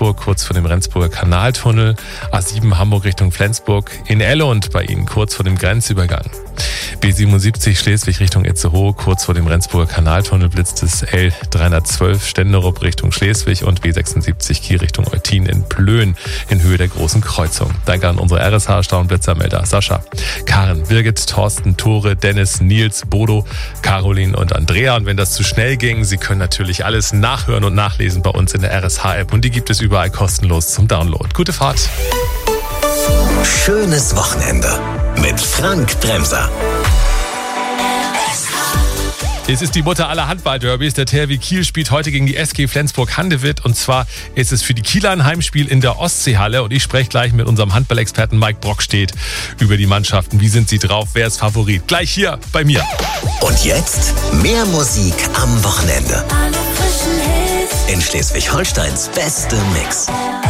Flensburg, kurz vor dem Rendsburger Kanaltunnel. A7 Hamburg Richtung Flensburg. In Ellund bei Ihnen, kurz vor dem Grenzübergang. B77 Schleswig Richtung Itzehoe, kurz vor dem Rendsburger Kanaltunnel blitzt es. L312 Stenderup Richtung Schleswig und B76 Kiel Richtung Eutin in Plön in Höhe der Großen Kreuzung. Danke an unsere RSH-Stauenblitzermelder Sascha, Karen, Birgit, Thorsten, Tore, Dennis, Nils, Bodo, Caroline und Andrea. Und wenn das zu schnell ging, Sie können natürlich alles nachhören und nachlesen bei uns in der RSH-App. Und die gibt es überall kostenlos zum Download. Gute Fahrt. Schönes Wochenende mit Frank Bremser. Es ist die Mutter aller Handball-Derbys. Der THW Kiel spielt heute gegen die SG Flensburg-Handewitt. Und zwar ist es für die Kieler ein Heimspiel in der Ostseehalle. Und ich spreche gleich mit unserem Handballexperten Mike Brockstedt über die Mannschaften. Wie sind sie drauf? Wer ist Favorit? Gleich hier bei mir. Und jetzt mehr Musik am Wochenende. In Schleswig-Holsteins beste Mix.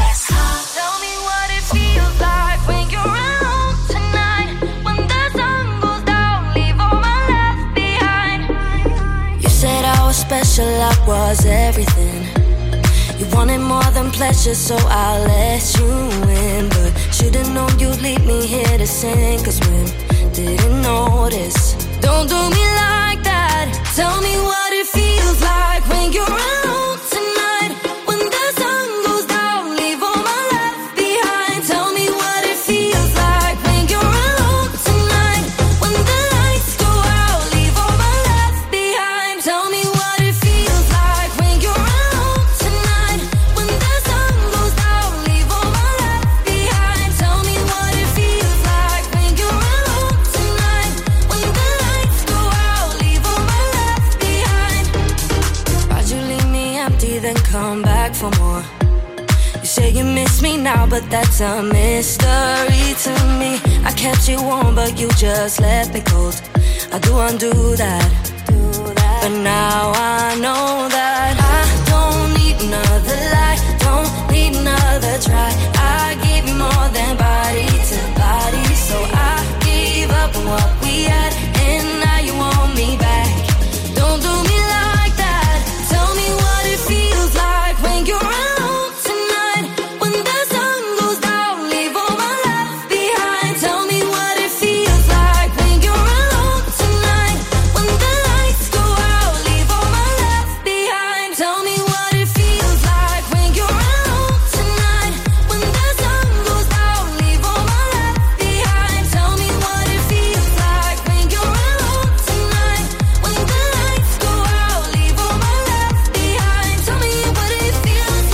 Special, I was everything. You wanted more than pleasure, so I let you in. But should've known you'd lead me here to sin. Cause when didn't notice. Don't do me like that. Tell me what it feels like when you're alone tonight. When the sun goes down, leave all my left behind. Tell me what it feels like when you're alone tonight. When the lights go out, leave all my left behind. Tell me what it feels like when you're alone tonight. When the sun goes down, leave all my left behind. Tell me what it feels like when you're alone tonight. When the lights go out, leave all my left behind. Why'd you leave me empty, then come back for more? You say you miss me now, but that's a mystery to me. I kept you warm, but you just left me cold. I do undo that. But now I know that I don't need another lie, don't need another try. I gave you more than body to body, so I gave up on what we had, and now you want me back. Don't do me like that. Tell me what it feels like when you're alone tonight. When the sun goes down, leave all my left behind. Tell me what it feels like when you're alone tonight. When the lights go out, leave all my left behind. Tell me what it feels like when you're alone tonight. When the sun goes down, leave all my left behind. Tell me what it feels like when you're alone tonight. When the lights go out, leave all my left behind. Tell me what it feels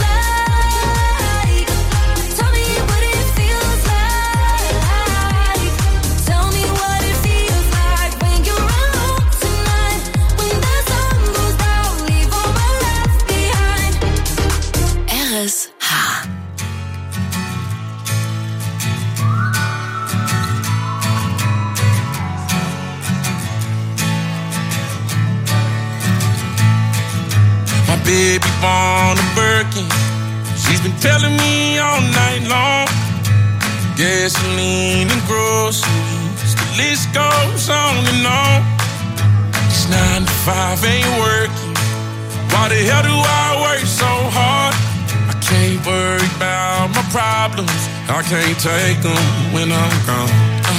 like. Tell me what it feels like. Tell me what it feels like when you're alone tonight. When the sun goes down, leave all my left behind. RSH. My baby born a Birkin. She's been telling me all night long. Gasoline and groceries, the list goes on and on. This 9 to 5 ain't working. Why the hell do I work so hard? I can't worry about my problems. I can't take them when I'm gone.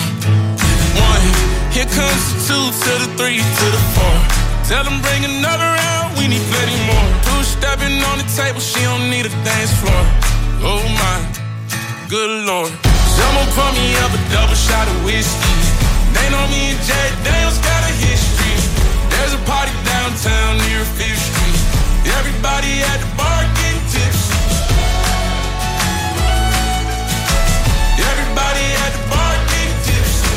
1, here comes the 2 to the 3 to the 4. Tell them bring another round, we need plenty more. 2 stepping on the table, she don't need a dance floor. Oh my, good lord. Someone pour me up a double shot of whiskey. They know me and Jack Daniels got a history. There's a party downtown near 5th Street. Everybody at the bar getting tipsy. Everybody at the bar getting tipsy.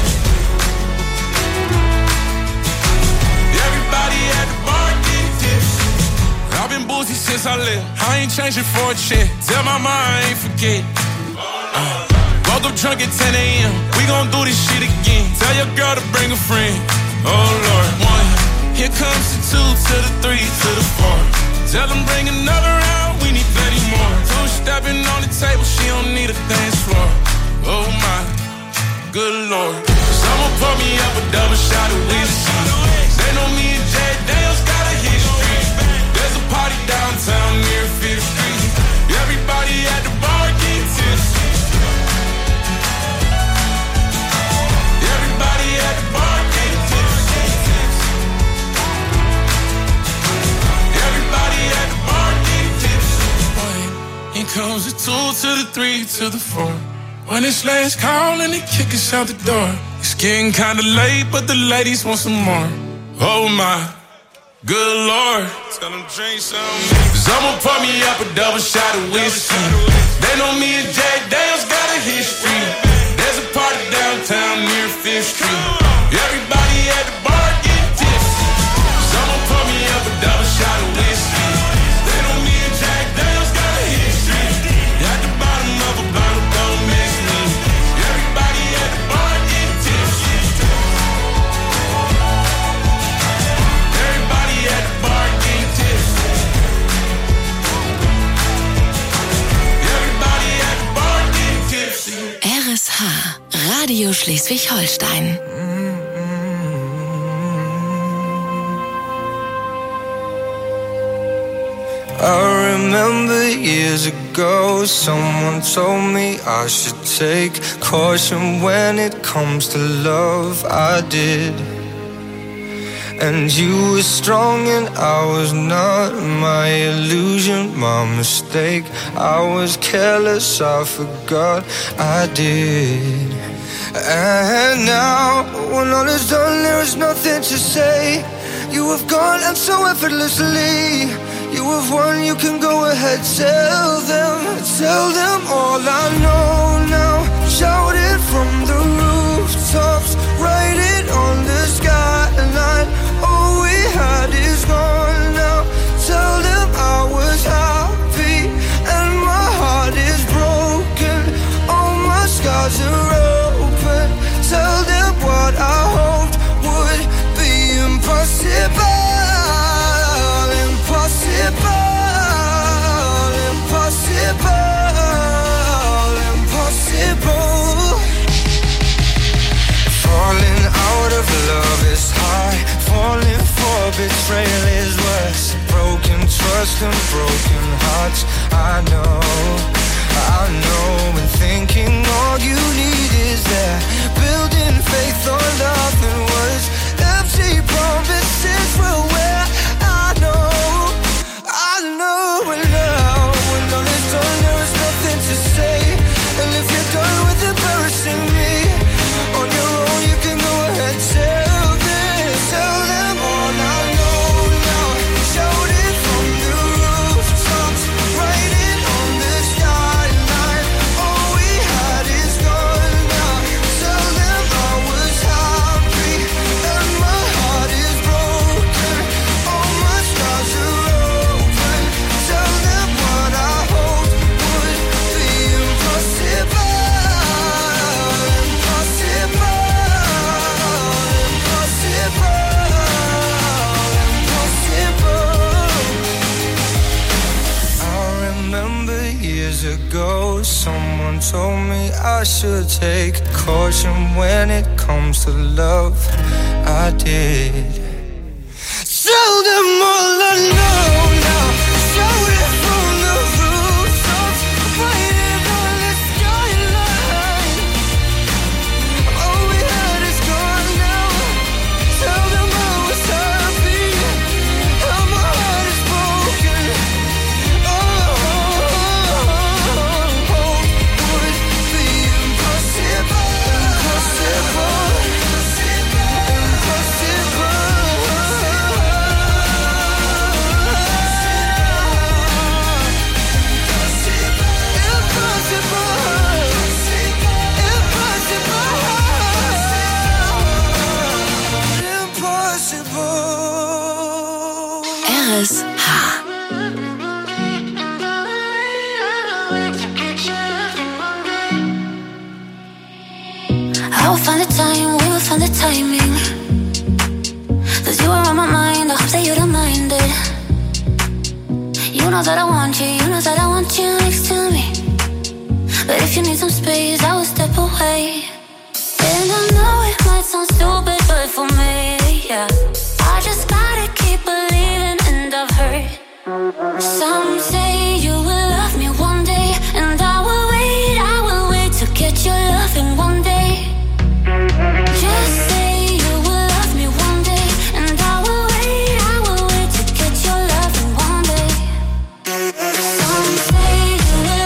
Everybody at the bar getting tipsy. I've been boozy since I left. I ain't changing for a check. Tell my mom I ain't forget. Woke up drunk at 10 a.m. We gon' do this shit again. Tell your girl to bring a friend. Oh Lord. 1, here comes the 2 to the 3 to the 4. Tell them bring another round, we need plenty more. 2 stepping on the table, she don't need a dance floor. Oh my, good lord. Someone pour me up a double shot of whiskey. They know me and Jack Daniels got a history. There's a party downtown near 5th Street. Everybody at Then comes the 2 to the 3 to the 4. When it's last call and they kick us out the door. It's getting kinda late, but the ladies want some more. Oh my, good Lord. Tell them drink some. Someone pour me up a double shot of whiskey. They know me and Jack Daniels got a history. There's a party downtown near 5th Street. Everybody at the bar get tipsy. Someone pour me up a double shot of whiskey. They know me and Jack Daniels got a history. At the bottom of a bottle, don't miss me. Everybody at the bar get tipsy. Everybody at the bar get tipsy. Everybody at the bar get tipsy. RSH, Radio Schleswig-Holstein. I remember years ago, someone told me I should take caution when it comes to love. I did. And you were strong and I was not. My illusion, my mistake. I was careless, I forgot I did. And now, when all is done, there is nothing to say. You have gone and so effortlessly. You have won, you can go ahead, tell them all I know now. Shout it from the rooftops, write it on the skyline. All we had is gone now. Tell them I was happy and my heart is broken. All my scars are open. Tell them what I hoped would be impossible. Impossible. Falling out of love is hard. Falling for betrayal is worse. Broken trust and broken hearts. I know. And thinking all you need is that. Building faith on nothing words. Empty promises for where I know. And now, when all is done, there is nothing to say. And if you're done with embarrassing me, on your own you can go ahead, tell them all I know now. Shout it from the rooftops, write it on the skyline. All we had is gone now. Tell them I was happy and my heart is broken. All my scars are open. Tell them what I hoped would be impossible. Ago, someone told me I should take caution when it comes to love. I did. Tell them all I know now. Shout it from the rooftops, write it on the skyline. All we had is gone now. Tell them I was happy and my heart is broken. The timing, 'cause you were on my mind. I hope that you don't mind it. You know that I want you, you know that I want you next to me. But if you need some space, I will step away. And I know it might sound stupid, but for me, yeah, I just gotta keep believing. And I've heard some say you will love me one day, and I will wait to get your loving one day. Just say you will love me one day, and I will wait to get your loving one day. Some say you will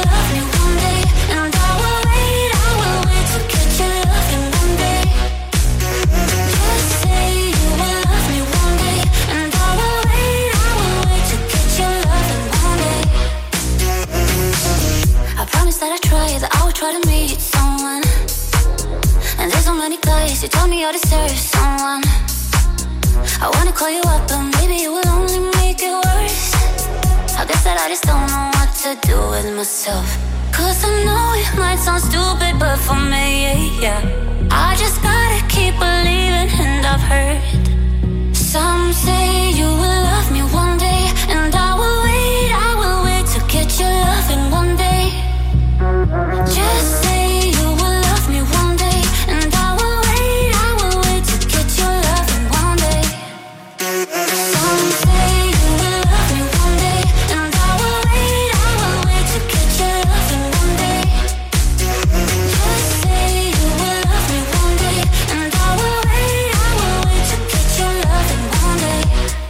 try to meet someone, and there's so many guys who told me I deserve someone. I wanna call you up, but maybe it will only make it worse. I guess that I just don't know what to do with myself. Cause I know it might sound stupid, but for me, yeah, I just gotta keep believing. And I've heard some say you will love me one day, and I will wait to get your loving one day. Just say you will love me one day, and I will wait to get your loving one day. Some say you will love me one day, and I will wait to get your loving one day. Just say you will love me one day, and I will wait to get your loving one day.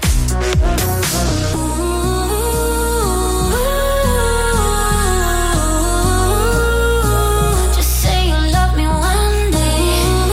Just say you love me one day.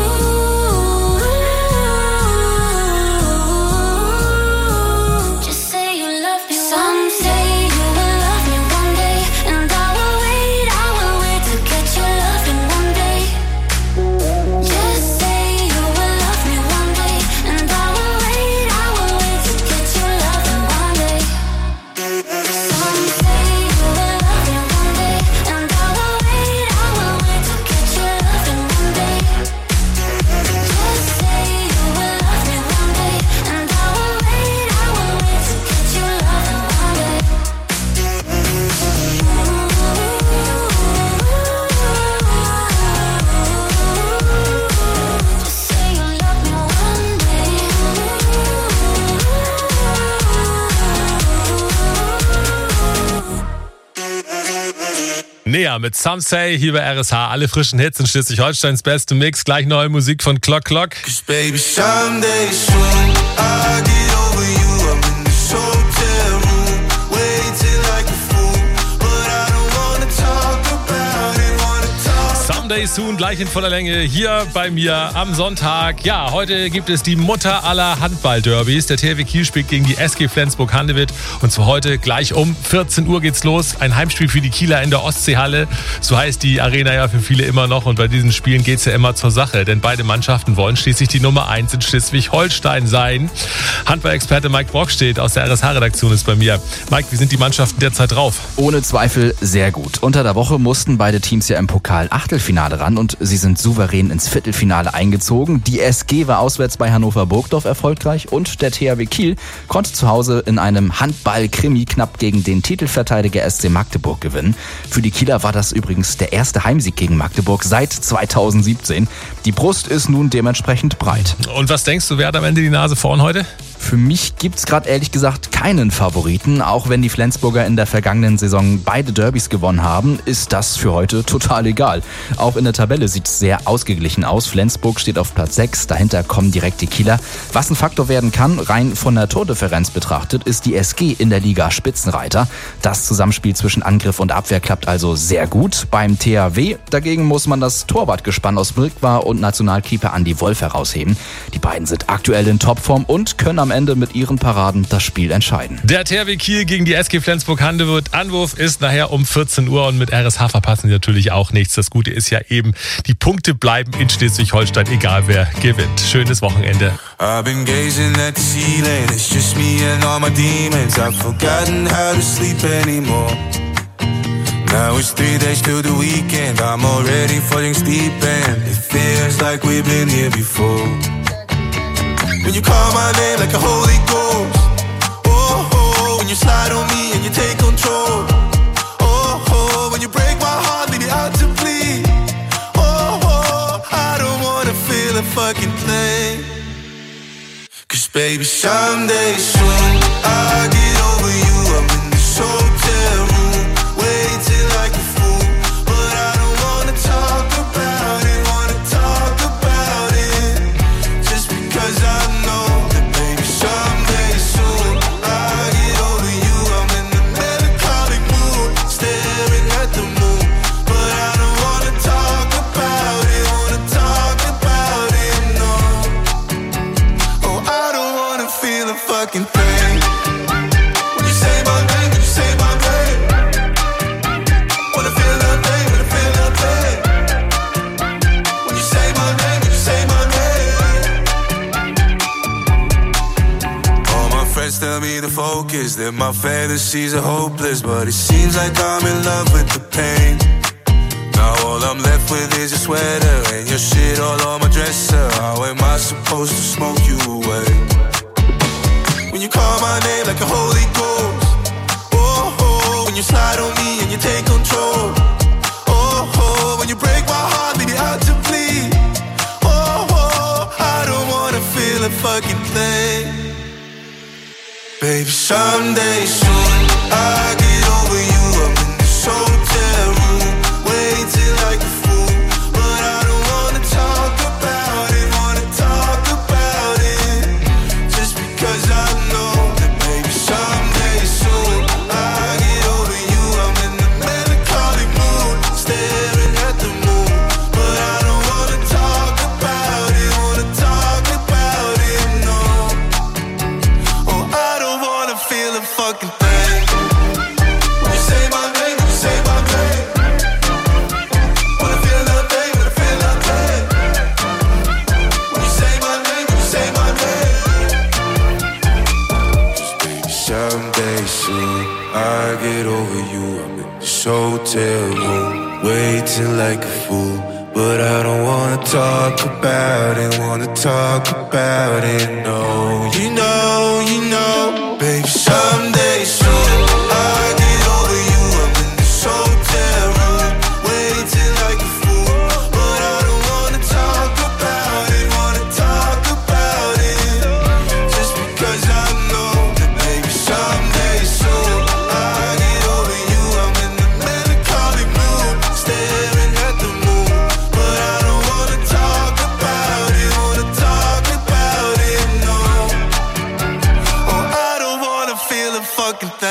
Just say you love me. Some say you will love me one day, and I will wait to get your loving one day. Just say you will love me one day, and I will wait to get your loving one day. Some say you will love me one day, and I will wait to get your loving one day. Just say you will love me one day, and I will wait to get your loving one day. Just say you love me one day. Näher mit Some Say hier bei RSH. Alle frischen Hits in Schleswig-Holsteins beste Mix. Gleich neue Musik von Clock Clock. Cause baby, someday soon I'll get over you. I'm in this hotel room, waiting like a fool, but I don't wanna talk about it, Someday Soon, gleich in voller Länge hier bei mir am Sonntag. Ja, heute gibt es die Mutter aller Handball-Derbys. Der THW Kiel spielt gegen die SG Flensburg-Handewitt. Und zwar heute gleich um 14 Uhr geht's los. Ein Heimspiel für die Kieler in der Ostseehalle. So heißt die Arena ja für viele immer noch. Und bei diesen Spielen geht's ja immer zur Sache. Denn beide Mannschaften wollen schließlich die Nummer 1 in Schleswig-Holstein sein. Handball-Experte Mike Brockstedt aus der RSH-Redaktion ist bei mir. Mike, wie sind die Mannschaften derzeit drauf? Ohne Zweifel sehr gut. Unter der Woche mussten beide Teams ja im Pokal Achtelfinale ran und sie sind souverän ins Viertelfinale eingezogen. Die SG war auswärts bei Hannover Burgdorf erfolgreich und der THW Kiel konnte zu Hause in einem Handball-Krimi knapp gegen den Titelverteidiger SC Magdeburg gewinnen. Für die Kieler war das übrigens der erste Heimsieg gegen Magdeburg seit 2017. Die Brust ist nun dementsprechend breit. Und was denkst du, wer hat am Ende die Nase vorn heute? Für mich gibt's gerade ehrlich gesagt keinen Favoriten. Auch wenn die Flensburger in der vergangenen Saison beide Derbys gewonnen haben, ist das für heute total egal. Auch in der Tabelle sieht es sehr ausgeglichen aus. Flensburg steht auf Platz 6, dahinter kommen direkt die Kieler. Was ein Faktor werden kann, rein von der Tordifferenz betrachtet, ist die SG in der Liga Spitzenreiter. Das Zusammenspiel zwischen Angriff und Abwehr klappt also sehr gut. Beim THW dagegen muss man das Torwartgespann aus Mirkwa und Nationalkeeper Andi Wolf herausheben. Die beiden sind aktuell in Topform und können am Ende mit ihren Paraden das Spiel entscheiden. Der THW Kiel gegen die SG Flensburg-Handewitt. Anwurf ist nachher um 14 Uhr und mit RSH verpassen sie natürlich auch nichts. Das Gute ist ja eben, die Punkte bleiben in Schleswig-Holstein, egal wer gewinnt. Schönes Wochenende. I've been gazing at the ceiling, it's just me and all my demons. I've forgotten how to sleep anymore. Now it's 3 days till the weekend, I'm already falling asleep and it feels like we've been here before. When you call my name like a Holy Ghost, oh, oh, when you slide on me and you take control, oh, oh, when you break my heart, leave it out to bleed, oh, oh, I don't wanna feel a fucking thing. Cause baby, someday soon I'll get over you. I'm in this hotel room, waiting like a fool, but I don't wanna talk about it, just because I know that baby, someday soon I'll get over you. I'm in the melancholic mood, staring at the moon, but I don't wanna talk about it, no. Oh, I don't wanna feel a fucking thing. When you say my name, wanna feel nothing, Cause then my fantasies are hopeless, but it seems like I'm in love with the pain. Now all I'm left with is your sweater and your shit all on my dresser. How am I supposed to smoke you away? When you call my name like a Holy Ghost, oh, oh, when you slide on me and you take control, oh, oh, when you break my heart, leave it out to bleed, oh, oh, I don't wanna feel a fucking thing. Baby, someday soon I get over you. I'm in this hotel room, waiting like a fool, but I don't wanna talk about it, wanna talk about it, just because I know that maybe someday soon I get over you. I'm in the melancholy mood, staring at the moon, but I don't wanna talk about it, wanna talk about it, no. Oh, I don't wanna feel a fucking thing. When you say my name, when you say my name, wanna feel nothing, wanna feel nothing. When you say my name, when you say my name, just baby, someday soon I get over you. I'm in this hotel room, waiting like a fool, but I don't wanna talk about it, wanna talk about it, no. You know, baby, someday soon I get over you. I'm in this hotel room, waiting like a fool, but I don't wanna talk about it, wanna talk about it, just because I know that maybe someday soon I get over you. I'm in the melancholy mood, staring at the moon, but I don't wanna talk about it, wanna talk about it, no. Oh, I don't wanna feel a fucking thing.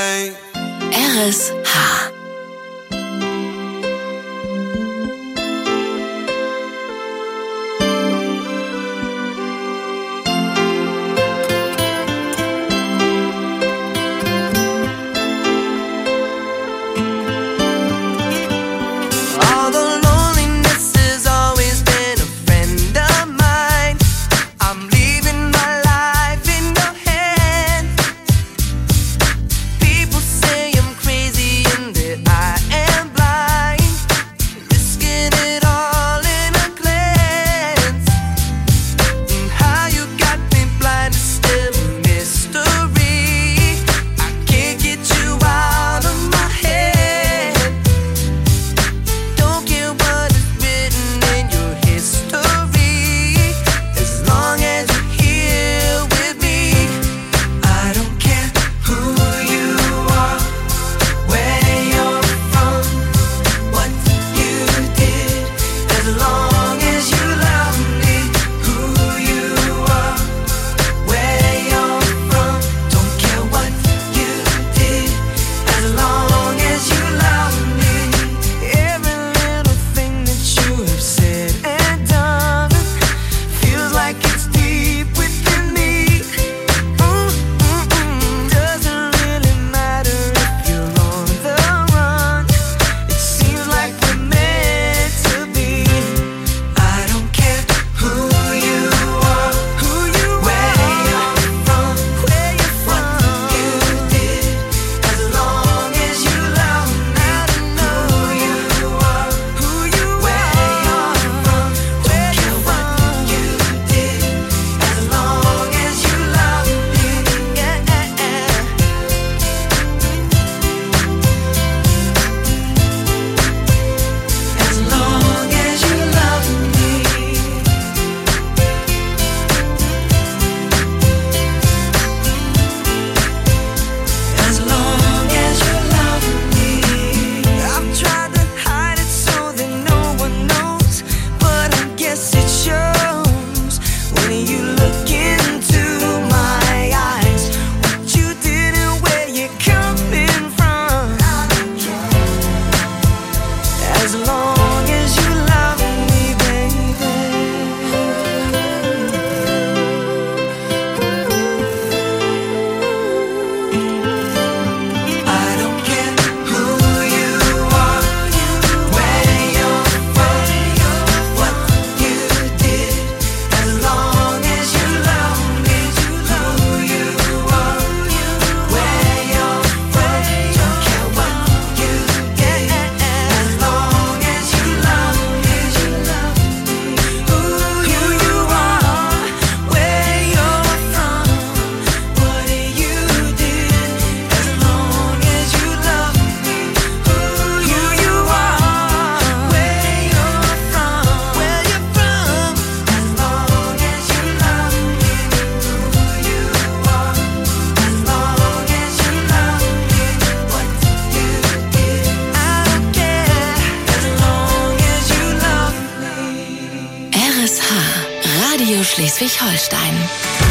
Schleswig-Holstein.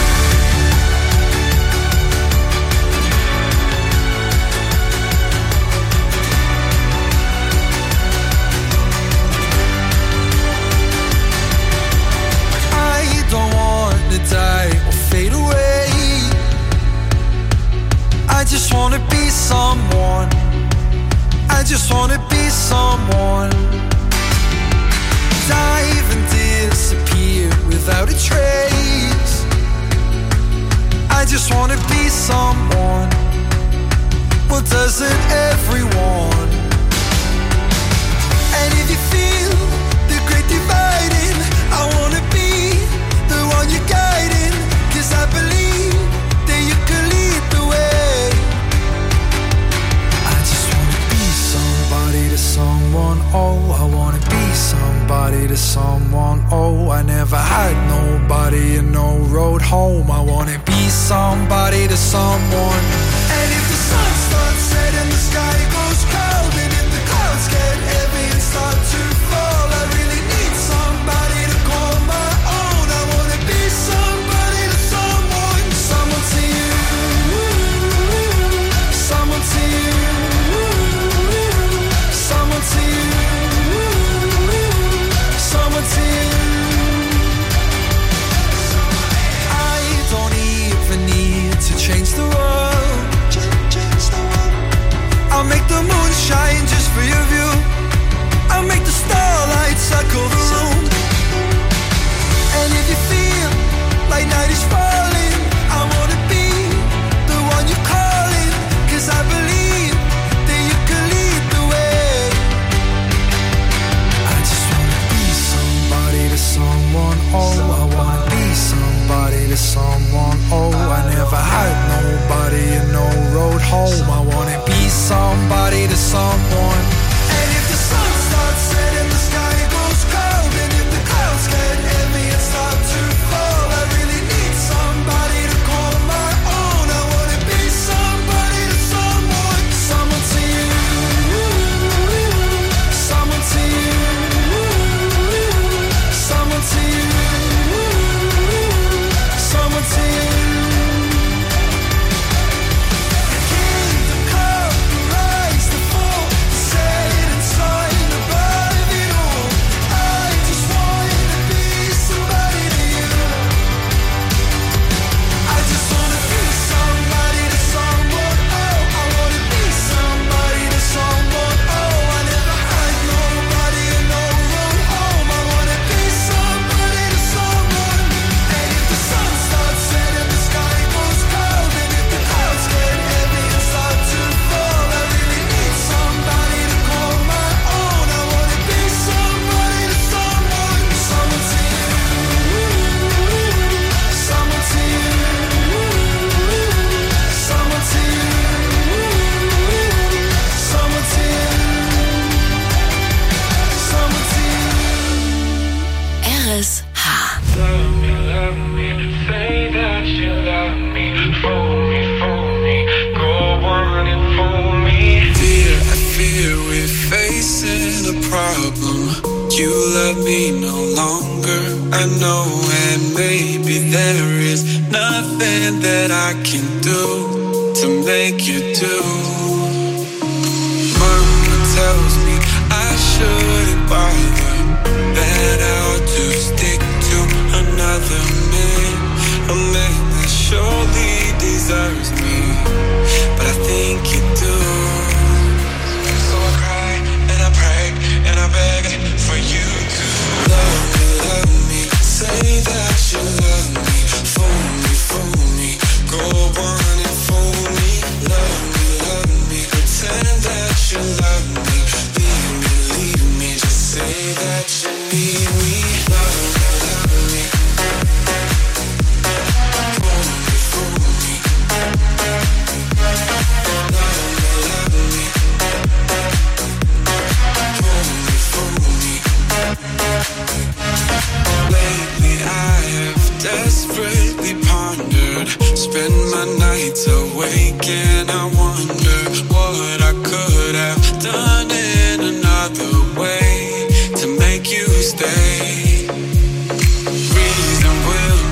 I don't want to die or fade away. I just want to be someone. I just want to be someone. Dive and disappear without a trace. I just want to be someone. Well, doesn't everyone? And if you feel the great dividing, I want to be the one you're guiding. 'Cause I believe that you can lead the way. I just want to be somebody to someone. Oh, I want to be somebody to someone. Oh, I never had nobody and no road home. I want to be somebody to someone. And if the sun starts setting, the sky goes cold, and if the clouds get heavy and start to fall, I really need somebody to call my own. I want to be somebody to someone. Someone to you. Someone to you. Someone to you. Someone to you. I don't even need to change the world. I'll make the moon shine just for your view. I'll make the starlight circle the room. And if you feel like night is falling, I wanna be the one you're calling. 'Cause I believe that you can lead the way. I just wanna be somebody to someone. Oh, I wanna be somebody to someone. Oh, I never had nobody and no road home. I wanna be somebody to someone. And if the sun starts setting, the sky goes cold, and if the clouds get heavy and start to fall, I really need somebody to call my own. I wanna be somebody to someone. Someone to you. Someone to you. Someone to you. Someone to you. The kingdom come, the rise, the fall, the setting sun above it all. I just wanna be somebody to you. I just wanna be somebody to someone. Oh, I wanna be somebody to someone. Oh, I never had nobody and no road home. I wanna be somebody to someone. And if the sun starts setting, the sky goes cold, and if the clouds get heavy and start to fall, I really need somebody to call my own. I wanna be somebody to someone. Someone to you. Someone to you. Someone to you. Someone to you. Someone to you. RSH. Love me, say that you love me. Fool me, go on and fool me. Dear, I fear we're facing a problem. You love me no longer, I know, and maybe there is nothing that I can do to make you do. Mama tells me I shouldn't bother, that I ought to stick to another man, a man that surely deserves me, but I think you do. So I cry and I pray and I beg for you to love me, say that you love me, fool me, go on and fool me, love me, pretend that you love me, leave me, just say that you need me, love me. Lately I have desperately pondered, spend my nights awake and I wonder what I could have done in another way to make you stay. Reason will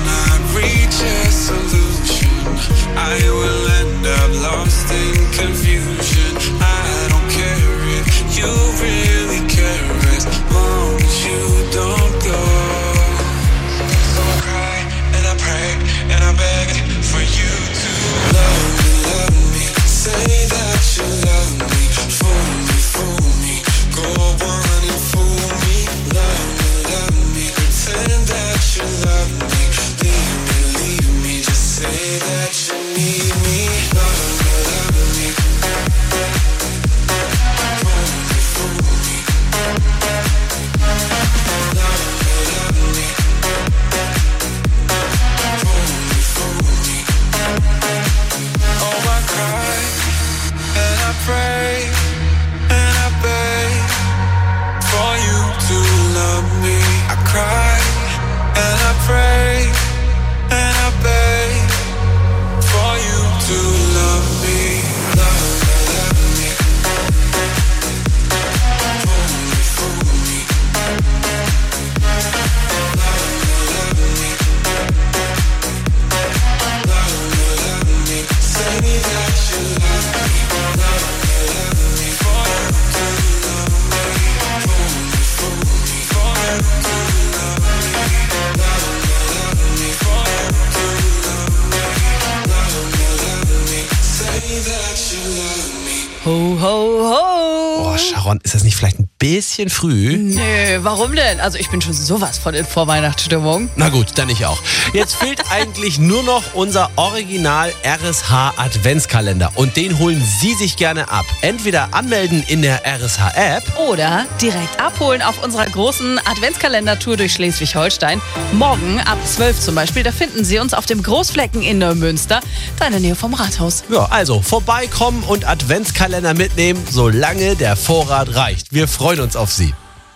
ho, ho. Oh, Sharon, ist das nicht vielleicht ein bisschen früh? Nö, warum denn? Also ich bin schon sowas von in Vorweihnachtsstimmung. Na gut, dann ich auch. Jetzt fehlt eigentlich nur noch unser Original RSH Adventskalender und den holen Sie sich gerne ab. Entweder anmelden in der RSH App oder direkt abholen auf unserer großen Adventskalendertour durch Schleswig-Holstein. Morgen ab 12 zum Beispiel, da finden Sie uns auf dem Großflecken in Neumünster, da in der Nähe vom Rathaus. Ja, also vorbeikommen und Adventskalender mitnehmen, solange der Vorrat reicht. Wir freuen uns auf Sie.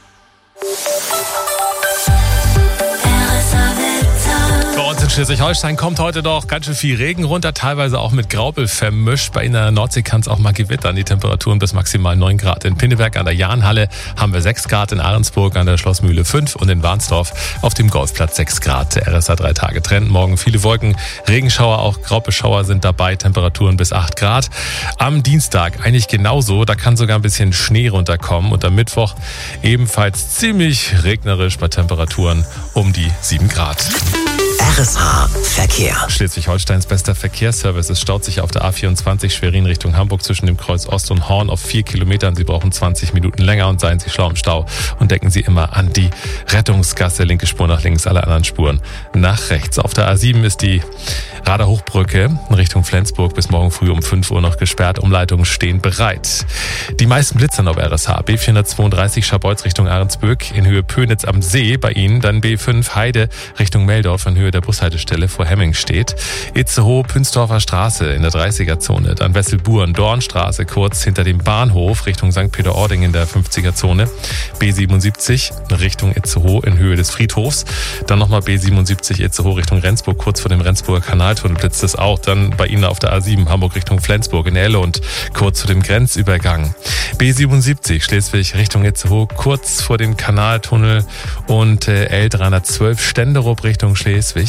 Bei uns in Schleswig-Holstein kommt heute doch ganz schön viel Regen runter, teilweise auch mit Graupel vermischt. Bei in der Nordsee kann es auch mal gewittern. Die Temperaturen bis maximal 9 Grad. In Pinneberg an der Jahnhalle haben wir 6 Grad, in Ahrensburg an der Schlossmühle 5 und in Warnsdorf auf dem Golfplatz 6 Grad. Der RSA 3-Tage-Trend. Morgen viele Wolken, Regenschauer, auch Graupelschauer sind dabei, Temperaturen bis 8 Grad. Am Dienstag eigentlich genauso, da kann sogar ein bisschen Schnee runterkommen und am Mittwoch ebenfalls ziemlich regnerisch bei Temperaturen um die 7 Grad. RSH Verkehr. Schleswig-Holsteins bester Verkehrsservice. Es staut sich auf der A24 Schwerin Richtung Hamburg zwischen dem Kreuz Ost und Horn auf 4 Kilometern. Sie brauchen 20 Minuten länger und seien Sie schlau im Stau und denken Sie immer an die Rettungsgasse. Linke Spur nach links, alle anderen Spuren nach rechts. Auf der A7 ist die Rader Hochbrücke in Richtung Flensburg bis morgen früh um 5 Uhr noch gesperrt. Umleitungen stehen bereit. Die meisten Blitzern auf RSH. B432 Scharbeutz Richtung Ahrensböck in Höhe Pönitz am See bei Ihnen. Dann B5 Heide Richtung Meldorf in Höhe der Bushaltestelle vor Hemming steht. Itzehoe, Pünsdorfer Straße in der 30er-Zone. Dann Wesselburen, Dornstraße kurz hinter dem Bahnhof Richtung St. Peter-Ording in der 50er-Zone. B77 Richtung Itzehoe in Höhe des Friedhofs. Dann nochmal B77 Itzehoe Richtung Rendsburg kurz vor dem Rendsburger Kanaltunnel blitzt es auch. Dann bei Ihnen auf der A7 Hamburg Richtung Flensburg in Elle und kurz vor dem Grenzübergang. B77 Schleswig Richtung Itzehoe kurz vor dem Kanaltunnel und L312 Stenderup Richtung Schleswig.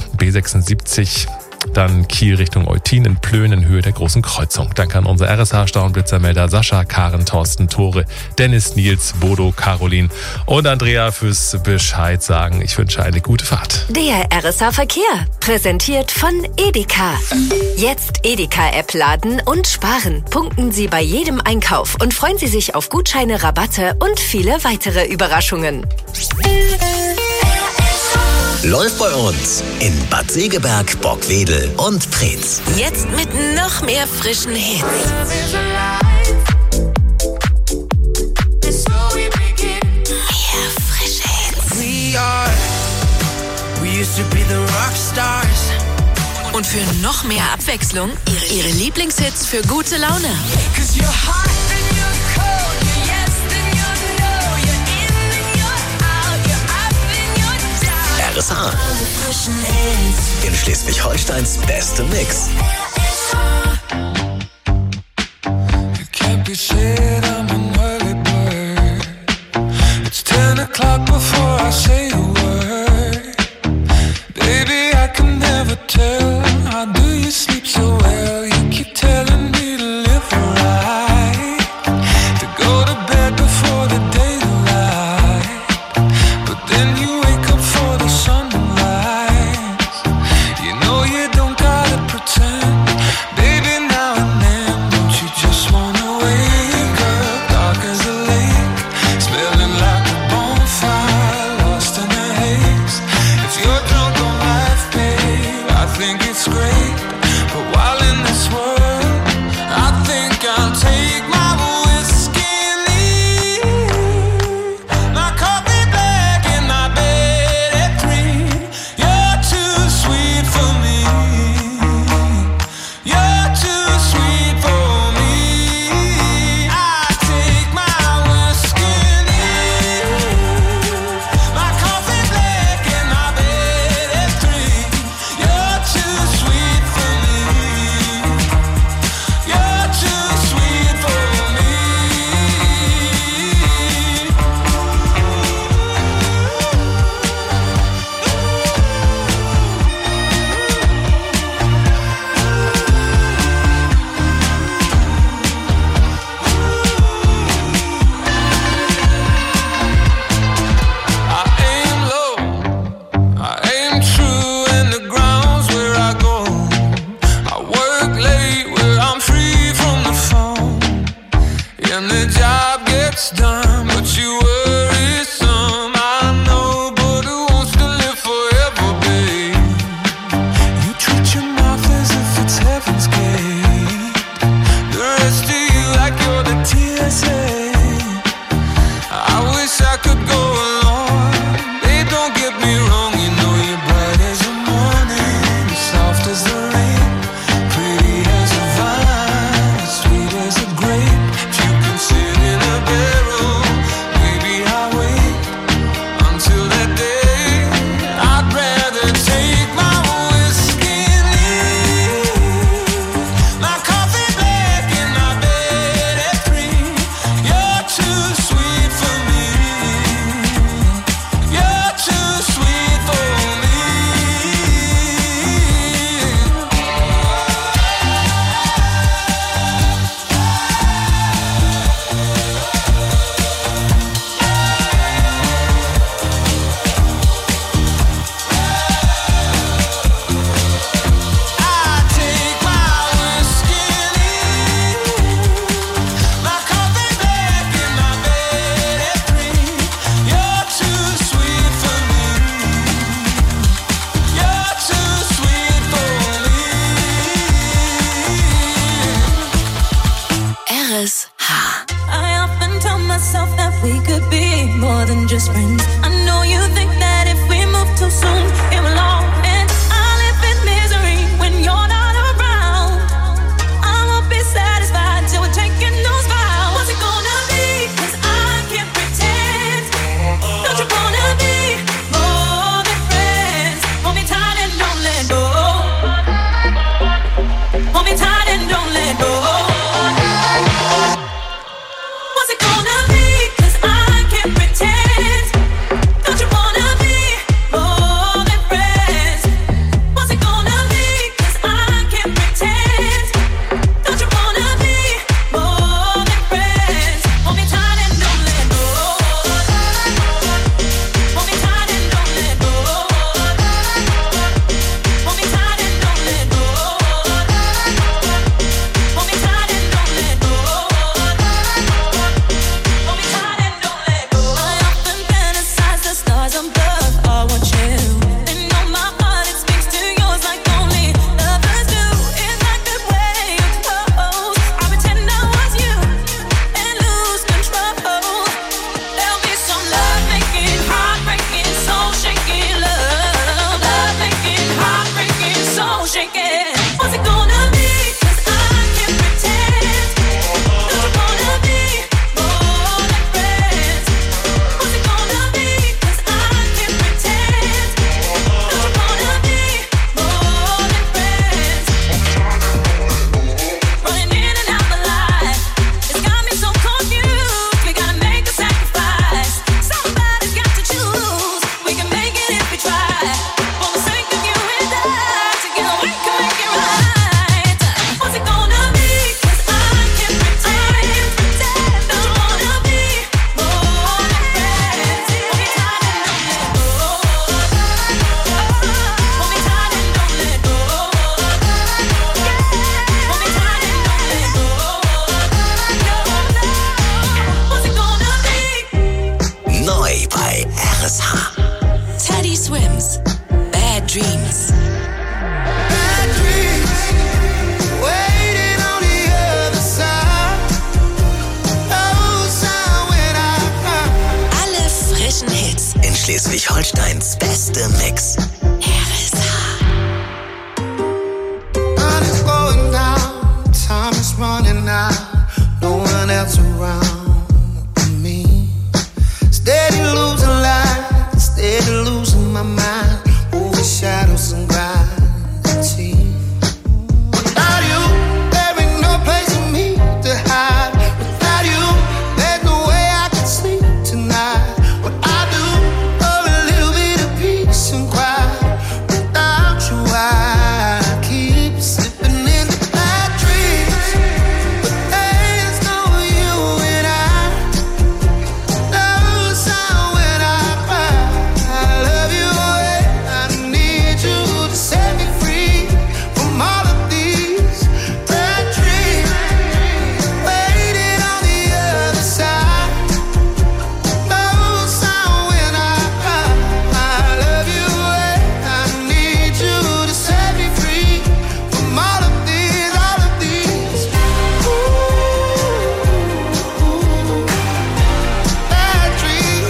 B76 dann Kiel Richtung Eutin in Plön in Höhe der Großen Kreuzung. Danke an unser RSH-Stau-und-Blitzermelder Sascha, Karen, Thorsten, Tore, Dennis, Nils, Bodo, Caroline und Andrea fürs Bescheid sagen. Ich wünsche eine gute Fahrt. Der RSH-Verkehr, präsentiert von Edeka. Jetzt Edeka-App laden und sparen. Punkten Sie bei jedem Einkauf und freuen Sie sich auf Gutscheine, Rabatte und viele weitere Überraschungen. Läuft bei uns in Bad Segeberg, Borgwedel und Preetz. Jetzt mit noch mehr frischen Hits. Mehr frische Hits. Und für noch mehr Abwechslung, Ihre Lieblingshits für gute Laune. RSH. In Schleswig-Holsteins beste Mix. more than just friends. I know you think that if we move too soon, it will all end. I live in misery when you're not around. I won't be satisfied till we're taking those vows. What's it gonna be? 'Cause I can't pretend. Don't you wanna be more than friends? Hold me tight and don't let go. Hold me tight and don't let go. What's it gonna be? 'Cause I can't pretend. Don't you wanna be more than friends? What's it gonna be? 'Cause I can't pretend. Don't you wanna be more than friends? Hold me tight and don't let go. Hold me tight and don't let go. Hold me tight and don't let go. Hold me tight and don't let go. Hold me tight and don't let go. I often fantasize the stars above are watching. They know my heart, it speaks to yours like only lovers do. If I could wear your clothes, I pretend I was you and lose control. There'll be some love-making, heartbreaking, soul-shaking love. Love-making, heartbreaking, soul-shaking. What's it gonna be? 'Cause I can't pretend. Don't you wanna be more than friends? What's it gonna be? 'Cause I can't pretend. Don't you wanna be more than friends? Running in and out the light, it's got me so confused. We gotta make a sacrifice. Somebody's got to choose. We can make it if we try. For the sake of you and I, together we can make it right. What's it gonna be? 'Cause I can't pretend. Don't you wanna be more than friends? Hold me tight and don't let go. Hold me tight and don't let go. Hold me tight and don't let go. What's it gonna be? Neu bei RSH. Teddy Swims, Bad Dreams. Bad dreams, waiting on the other side. No sound when I cry. Alle frischen Hits. In Schleswig-Holsteins beste Mix. RSH. Sun is going down, time is running out. No one else around but me. Steady losing light, steady losing my mind. Over shadows and gravity. Without you, there ain't no place for me to hide. Without you, there's no way I can sleep tonight. What I do for a little bit of peace and quiet. Without you, I keep slipping into bad dreams. But there's no you and I. No sound when I cry. I love you and I need you to set me free from all of these bad dreams. Waiting on the other side. No sound when I cry. I love you and I need you to set me free from all of these, all of these. Bad dreams.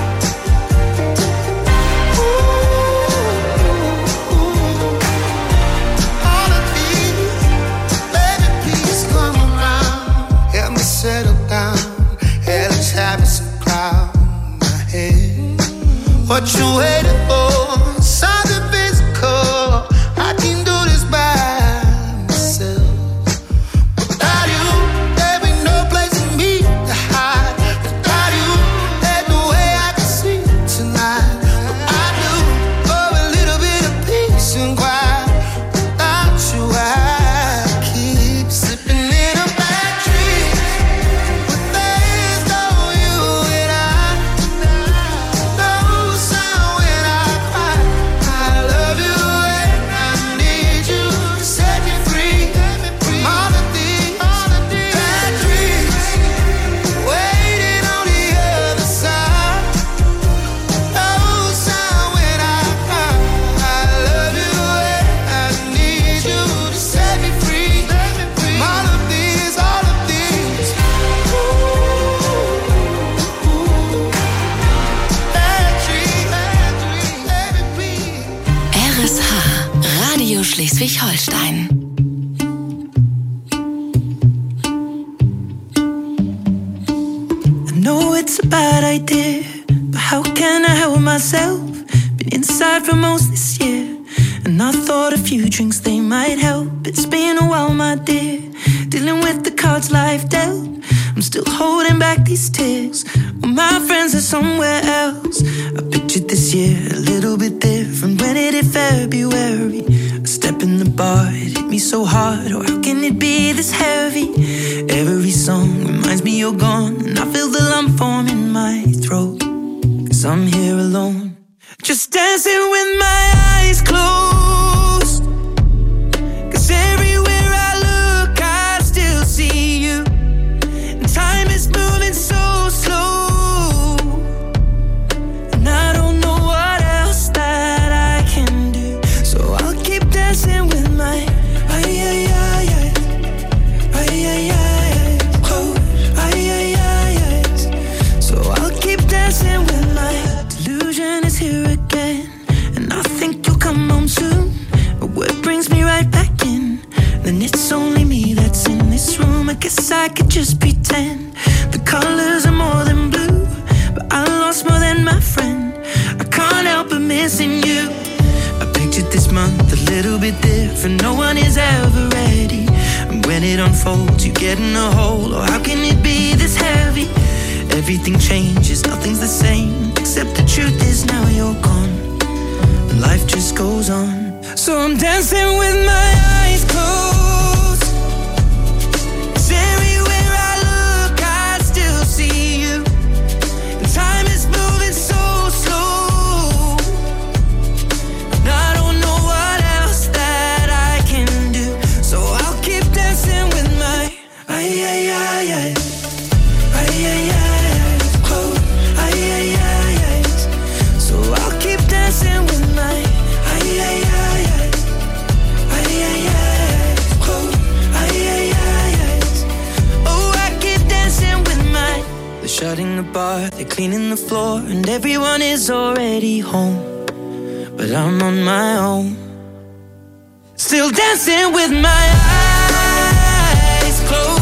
All of these. Baby, please come around. Help me settle down. Hell is having some cloud in my head. What you waiting for? Something physical. I can do this by myself. Without you, there ain't no place for me to hide. Without you, there's no way I can sleep tonight. What I do for a little bit of peace and quiet. Without you, I keep slipping into bad dreams. But there's no you and I. No sound when I Schleswig-Holstein. I know it's a bad idea, but how can I help myself? Been inside for most this year, and I thought a few drinks, they might help. It's been a while, my dear, dealing with the cards life dealt. I'm still holding back these tears, well, my friends are somewhere else. I pictured this year a little bit different when it hit February. A step in the bar, it hit me so hard, oh how can it be this heavy? Every song reminds me you're gone, and I feel the lump form in my throat, 'cause I'm here alone, just dancing with my eyes closed. 'Cause everywhere I look, I still see you. And time is moving so slow, and I don't know what else that I can do. So I'll keep dancing with my eyes closed. So I'll keep dancing with my delusion is here again, and I think you'll come home soon. But what brings me right back in? Then it's only me that's in this room. I guess I could just pretend the colors are more than blue, but I lost more than my friend. I can't help but missing you. I pictured this month a little bit different. No one is ever ready, and when it unfolds, you get in a hole. Oh, how can it be this heavy? Everything changes, nothing's the same, except the truth is now you're gone, and life just goes on. So I'm dancing with my eyes closed, 'cause everywhere I look, I still see you. And time is moving so slow, and I don't know what else that I can do. So I'll keep dancing with my eyes closed. So I'll keep dancing with my eyes closed. Oh, I keep dancing with my. They're shutting the bar, they're cleaning the floor, and everyone is already home, but I'm on my own, still dancing with my eyes closed.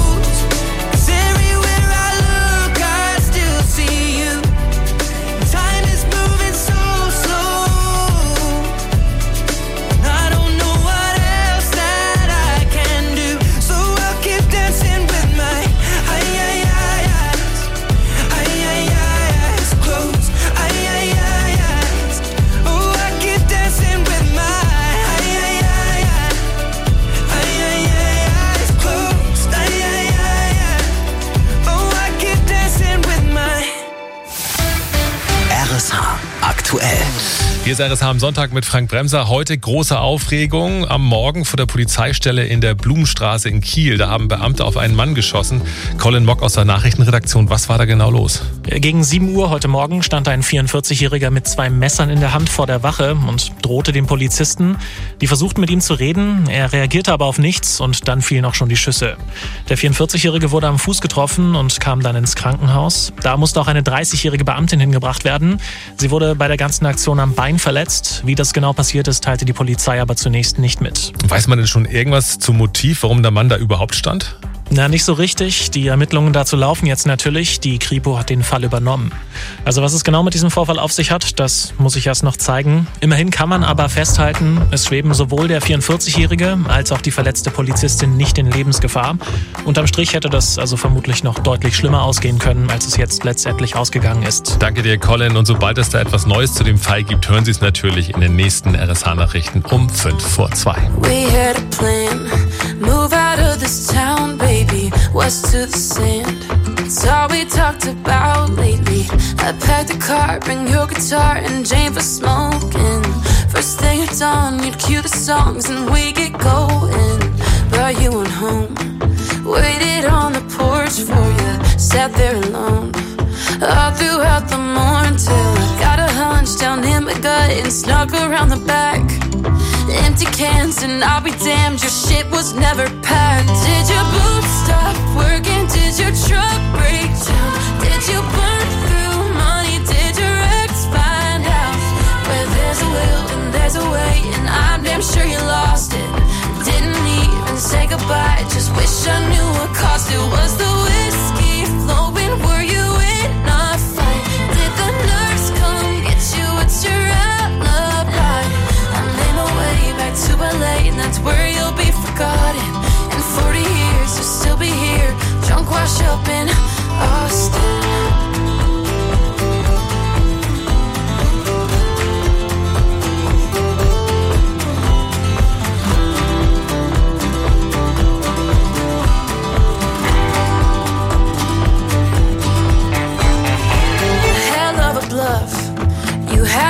Aktuell. Hier ist RSH am Sonntag mit Frank Bremser. Heute große Aufregung am Morgen vor der Polizeistelle in der Blumenstraße in Kiel. Da haben Beamte auf einen Mann geschossen. Colin Mock aus der Nachrichtenredaktion. Was war da genau los? Gegen 7 Uhr heute Morgen stand ein 44-Jähriger mit 2 Messern in der Hand vor der Wache und drohte den Polizisten. Die versuchten mit ihm zu reden. Er reagierte aber auf nichts und dann fielen auch schon die Schüsse. Der 44-Jährige wurde am Fuß getroffen und kam dann ins Krankenhaus. Da musste auch eine 30-jährige Beamtin hingebracht werden. Sie wurde bei der ganzen Aktion am Bein verletzt. Wie das genau passiert ist, teilte die Polizei aber zunächst nicht mit. Weiß man denn schon irgendwas zum Motiv, warum der Mann da überhaupt stand? Na, nicht so richtig. Die Ermittlungen dazu laufen jetzt natürlich. Die Kripo hat den Fall übernommen. Also was es genau mit diesem Vorfall auf sich hat, das muss ich erst noch zeigen. Immerhin kann man aber festhalten, es schweben sowohl der 44-Jährige als auch die verletzte Polizistin nicht in Lebensgefahr. Unterm Strich hätte das also vermutlich noch deutlich schlimmer ausgehen können, als es jetzt letztendlich ausgegangen ist. Danke dir, Colin. Und sobald es da etwas Neues zu dem Fall gibt, hören Sie es natürlich in den nächsten RSH-Nachrichten um 1:55. We had a plan, move out of this town, baby, west to the sand. It's all we talked about lately. I packed the car, bring your guitar and Jane for smoking. First thing at dawn, you'd cue the songs and we get going. But you went home, waited on the porch for you, sat there alone. All throughout the morning till I got a hunch down in my gut and snuck around the back. Empty cans and I'll be damned, your shit was never packed. Did your boots stop working? Did your truck break down? Did you burn through money? Did your ex find out? Where there's a will and there's a way, and I'm damn sure you lost it.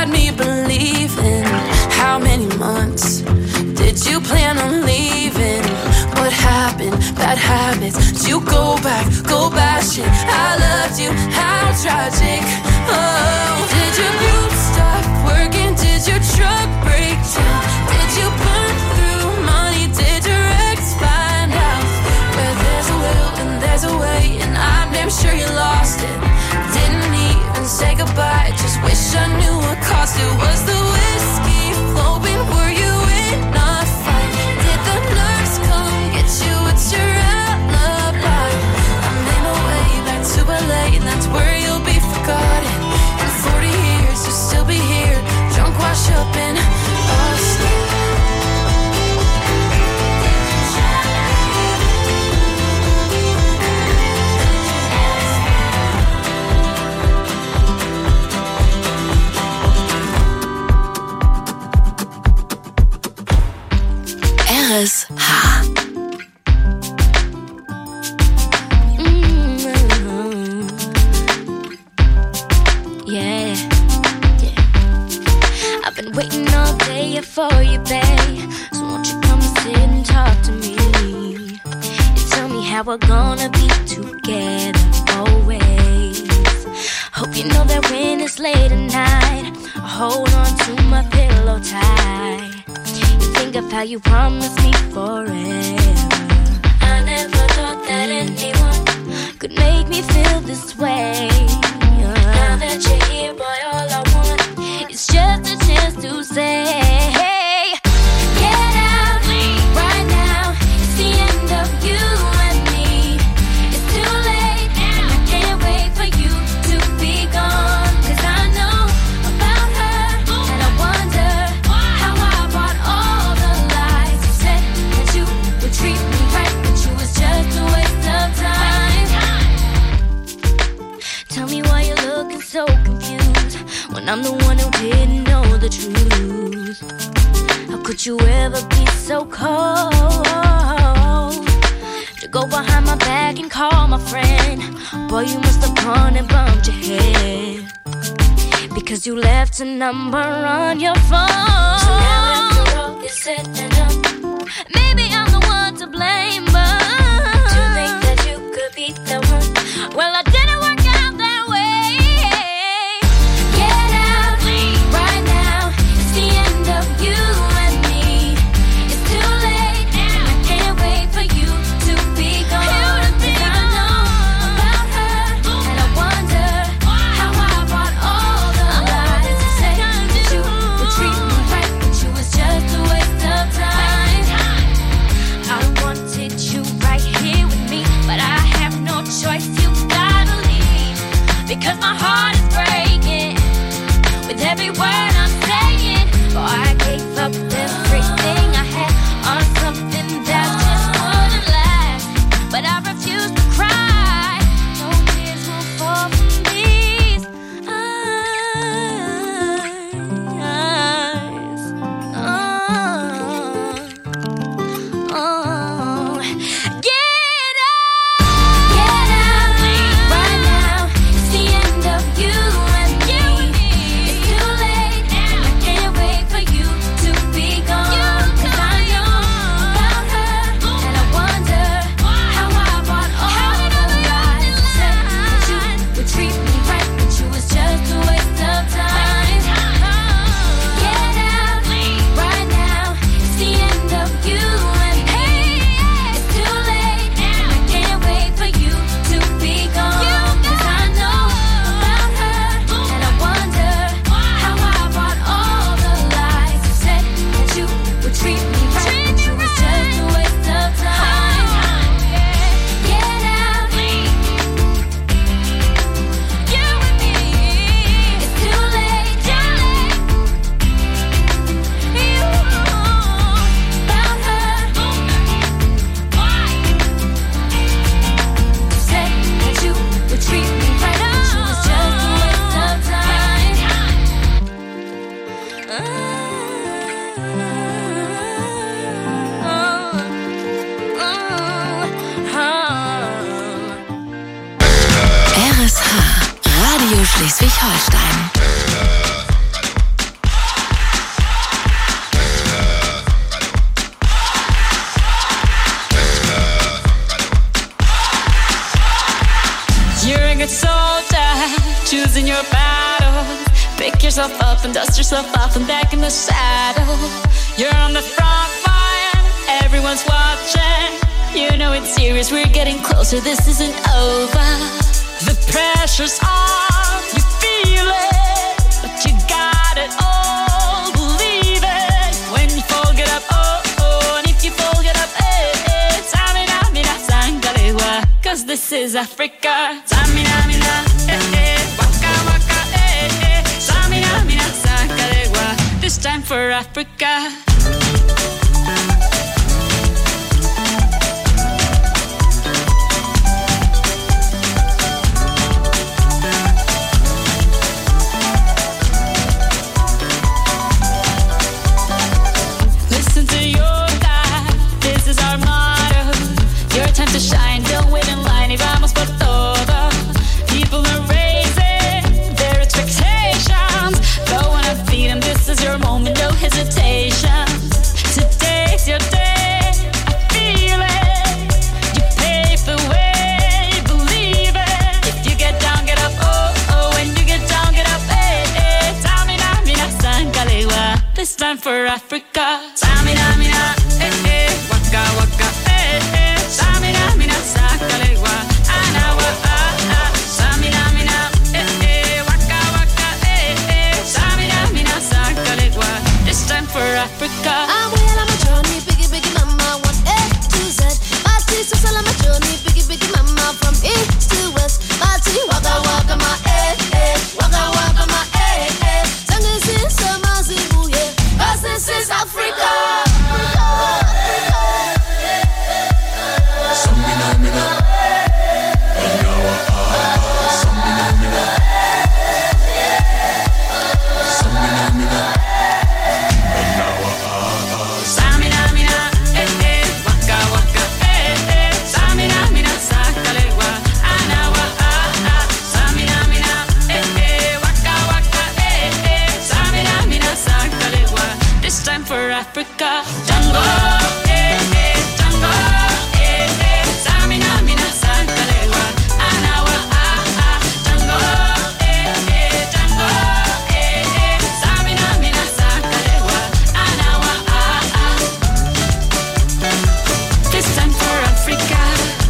had me believing. How many months did you plan on leaving? What happened? Bad habits. Did you go bashing? I loved you, how tragic. Oh, did your group stop working? Did your truck break down? Did you burn through money? Did your ex find out? Where there's a will and there's a way, and I'm damn sure you lost it. Didn't even say goodbye, just wish I knew what caused it. Was the whiskey flowing? Were you in a fight? Did the nurse come get you? It's your alibi. I made my way back to LA, and that's where you'll be forgotten. In 40 years you'll still be here, drunk, wash up in Austin. RSH. Yeah. I've been waiting all day for you, babe. So won't you come sit and talk to me and tell me how we're gonna be together always. Hope you know that when it's late at night, I hold on to my pillow tight. Think of how you promised me forever. I never thought that anyone could make me feel this way. Now that you're here, boy, all I want is just a chance to say, hey, get out right now. It's the end of you and me. It's too late now. I can't wait for you to be gone. 'Cause I know about her, and I wonder how I brought all the lies. You said that you would treat me right, but you was just a waste of time. Tell me why you're looking so confused when I'm the one who didn't know the truth. How could you ever be so cold to go behind my back and call my friend? Boy, you must have gone and bumped your head because you left a number on your phone. So now after all is said and done, maybe I'm the one to blame, but to think that you could be the one, well, I didn't work out that way. Get out right now. It's the end of you and me. It's too late now. I can't wait for you to be gone. 'Cause I know about her, and I wonder how I brought all the lies. You said that you would treat me right, but you was just a waste of time. I wanted you right here with me, but I have no choice. You gotta leave because my heart is breaking with every word I'm saying. Boy, I gave up everything I had on something that just wouldn't last, but I refuse to cry. No tears will fall from these eyes. Oh. Get out right now. It's the end of you and me. It's too late now. I can't wait for you to be gone. 'Cause I know about her, and I wonder how I brought all the lies. You said that you would treat me right, but you was just a waste of time. Get out right now. It's the end of you and me. It's too late now. I can't wait for you to be gone. 'Cause I know about her, and I wonder how I brought all the lies. You said that you would treat me right, but you was just a waste of time. Get out, you and me. It's too late, you about her. You said that you would treat me right, but you was just a waste of time. RSH, Radio Schleswig-Holstein. choosing your battles. Pick yourself up and dust yourself off and back in the saddle. You're on the front line, everyone's watching. You know it's serious, we're getting closer, this isn't over. The pressure's on, you feel it, but you got it all, believe it. When you fall, get up, oh, oh, and if you fall, get up, eh, eh. Samina, mina, sangalewa, 'cause this is Africa. Samina, mina, eh, eh, waka, waka, eh, eh. Samina, mina, sangalewa, this time for Africa. Time to shine, don't wait in line, y vamos por todo. People are raising their expectations. Go on and feed them, this is your moment, no hesitation. Today's your day, I feel it. You pave the way, believe it. If you get down, get up, oh, oh. When you get down, get up, eh, eh. Samina, mina, sangalewa, this time for Africa. Samina, mina, eh, eh. Waka, waka, eh, eh. Samina, mina, sangalewa, anawa, ah, ah. Samina, mina, eh, eh. Waka, waka, eh, eh. Samina, mina, sangalewa, this time for Africa. I'm well on my journey, biggie, biggie mama, 1 A to Z. My sister's all on my journey, biggie, biggie mama, from east to west. My tea, waka, waka, my eh, eh. Waka, waka, my eh, eh. Sangin' sin, sama, zibu, yeah. 'Cause this is Africa. Africa, Tango, eh, eh, Tango, eh, eh. Samina, mina, sangalewa, anawa, ah, ah. Tango, eh, eh, Tango, eh, eh. Samina, mina, sangalewa, anawa, ah, ah. This time for Africa.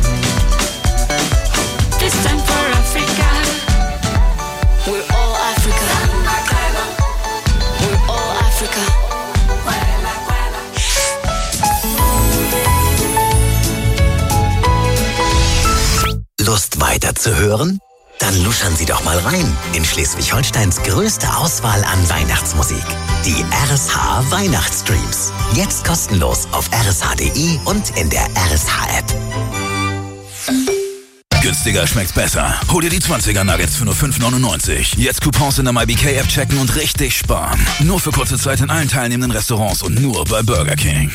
This time for Africa. We're all Africa. We're all Africa. Lust weiter zu hören? Dann luschern Sie doch mal rein in Schleswig-Holsteins größte Auswahl an Weihnachtsmusik. Die RSH Weihnachtsstreams. Jetzt kostenlos auf rsh.de und in der RSH-App. Günstiger schmeckt's besser. Hol dir die 20er Nuggets für nur 5,99. Jetzt Coupons in der MyBK-App checken und richtig sparen. Nur für kurze Zeit in allen teilnehmenden Restaurants und nur bei Burger King.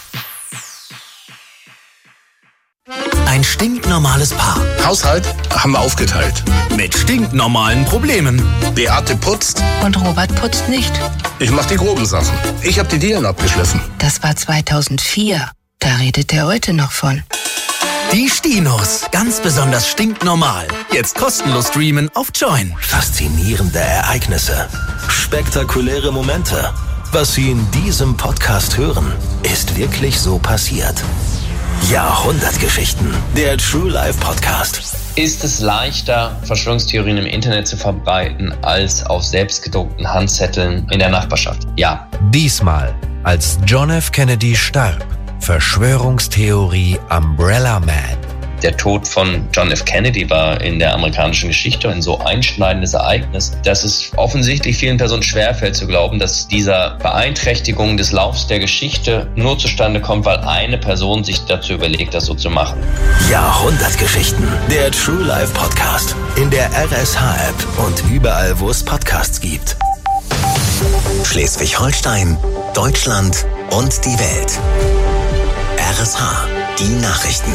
Ein stinknormales Paar. Haushalt haben wir aufgeteilt. Mit stinknormalen Problemen. Beate putzt. Und Robert putzt nicht. Ich mach die groben Sachen. Ich hab die Dielen abgeschliffen. Das war 2004. Da redet der heute noch von. Die Stinos. Ganz besonders stinknormal. Jetzt kostenlos streamen auf Join. Faszinierende Ereignisse. Spektakuläre Momente. Was Sie in diesem Podcast hören, ist wirklich so passiert. Jahrhundertgeschichten. Der True Life Podcast. Ist es leichter, Verschwörungstheorien im Internet zu verbreiten, als auf selbstgedruckten Handzetteln in der Nachbarschaft? Ja. Diesmal, als John F. Kennedy starb, Verschwörungstheorie Umbrella Man. Der Tod von John F. Kennedy war in der amerikanischen Geschichte ein so einschneidendes Ereignis, dass es offensichtlich vielen Personen schwerfällt zu glauben, dass dieser Beeinträchtigung des Laufs der Geschichte nur zustande kommt, weil eine Person sich dazu überlegt, das so zu machen. Jahrhundertgeschichten. Der True Life Podcast. In der RSH-App und überall, wo es Podcasts gibt. Schleswig-Holstein, Deutschland und die Welt. RSH, die Nachrichten.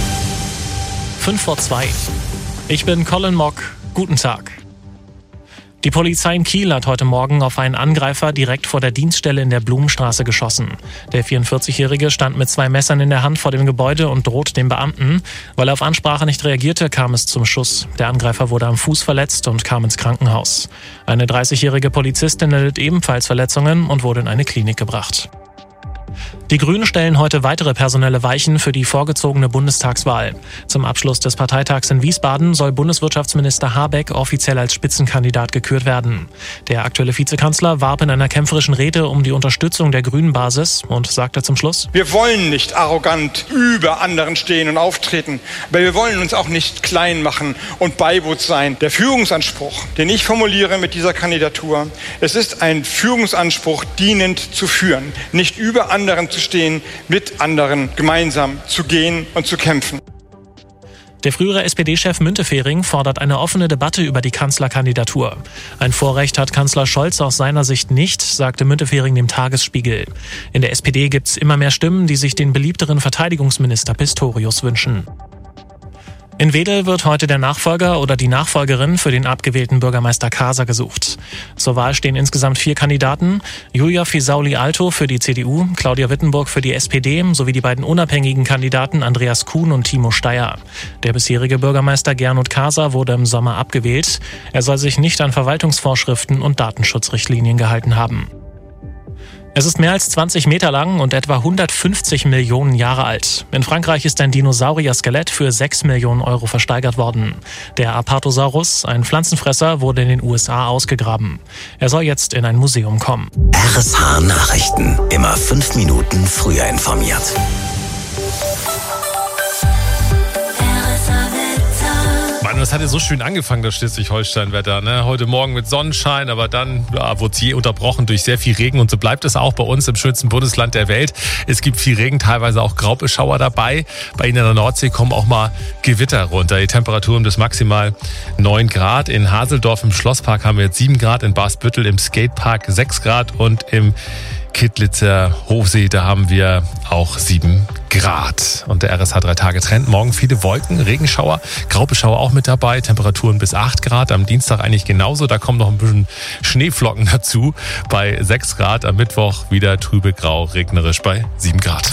5 vor 2. Ich bin Colin Mock. Guten Tag. Die Polizei in Kiel hat heute Morgen auf einen Angreifer direkt vor der Dienststelle in der Blumenstraße geschossen. Der 44-Jährige stand mit 2 Messern in der Hand vor dem Gebäude und droht dem Beamten. Weil er auf Ansprache nicht reagierte, kam es zum Schuss. Der Angreifer wurde am Fuß verletzt und kam ins Krankenhaus. Eine 30-jährige Polizistin erlitt ebenfalls Verletzungen und wurde in eine Klinik gebracht. Die Grünen stellen heute weitere personelle Weichen für die vorgezogene Bundestagswahl. Zum Abschluss des Parteitags in Wiesbaden soll Bundeswirtschaftsminister Habeck offiziell als Spitzenkandidat gekürt werden. Der aktuelle Vizekanzler warb in einer kämpferischen Rede um die Unterstützung der Grünen-Basis und sagte zum Schluss: Wir wollen nicht arrogant über anderen stehen und auftreten, aber wir wollen uns auch nicht klein machen und Beiboot sein. Der Führungsanspruch, den ich formuliere mit dieser Kandidatur, es ist ein Führungsanspruch, dienend zu führen, nicht über anderen zu stehen, mit anderen gemeinsam zu gehen und zu kämpfen. Der frühere SPD-Chef Müntefering fordert eine offene Debatte über die Kanzlerkandidatur. Ein Vorrecht hat Kanzler Scholz aus seiner Sicht nicht, sagte Müntefering dem Tagesspiegel. In der SPD gibt es immer mehr Stimmen, die sich den beliebteren Verteidigungsminister Pistorius wünschen. In Wedel wird heute der Nachfolger oder die Nachfolgerin für den abgewählten Bürgermeister Kaser gesucht. Zur Wahl stehen insgesamt 4 Kandidaten: Julia Fisauli-Alto für die CDU, Claudia Wittenburg für die SPD sowie die beiden unabhängigen Kandidaten Andreas Kuhn und Timo Steyer. Der bisherige Bürgermeister Gernot Kaser wurde im Sommer abgewählt. Er soll sich nicht an Verwaltungsvorschriften und Datenschutzrichtlinien gehalten haben. Es ist mehr als 20 Meter lang und etwa 150 Millionen Jahre alt. In Frankreich ist ein Dinosaurier-Skelett für 6 Millionen Euro versteigert worden. Der Apatosaurus, ein Pflanzenfresser, wurde in den USA ausgegraben. Er soll jetzt in ein Museum kommen. RSH Nachrichten. Immer 5 Minuten früher informiert. Mann, das hat ja so schön angefangen, das Schleswig-Holstein-Wetter. Ne? Heute Morgen mit Sonnenschein, aber dann wurde es je unterbrochen durch sehr viel Regen. Und so bleibt es auch bei uns im schönsten Bundesland der Welt. Es gibt viel Regen, teilweise auch Graubeschauer dabei. Bei Ihnen in der Nordsee kommen auch mal Gewitter runter. Die Temperaturen bis maximal 9 Grad. In Haseldorf im Schlosspark haben wir jetzt 7 Grad. In Barsbüttel im Skatepark 6 Grad. Und im Kittlitzer Hofsee, da haben wir auch 7 Grad. Und der RSH 3-Tage-Trend. Morgen viele Wolken, Regenschauer, Graubeschauer auch mit dabei. Temperaturen bis 8 Grad. Am Dienstag eigentlich genauso. Da kommen noch ein bisschen Schneeflocken dazu bei 6 Grad. Am Mittwoch wieder trübe, grau, regnerisch bei 7 Grad.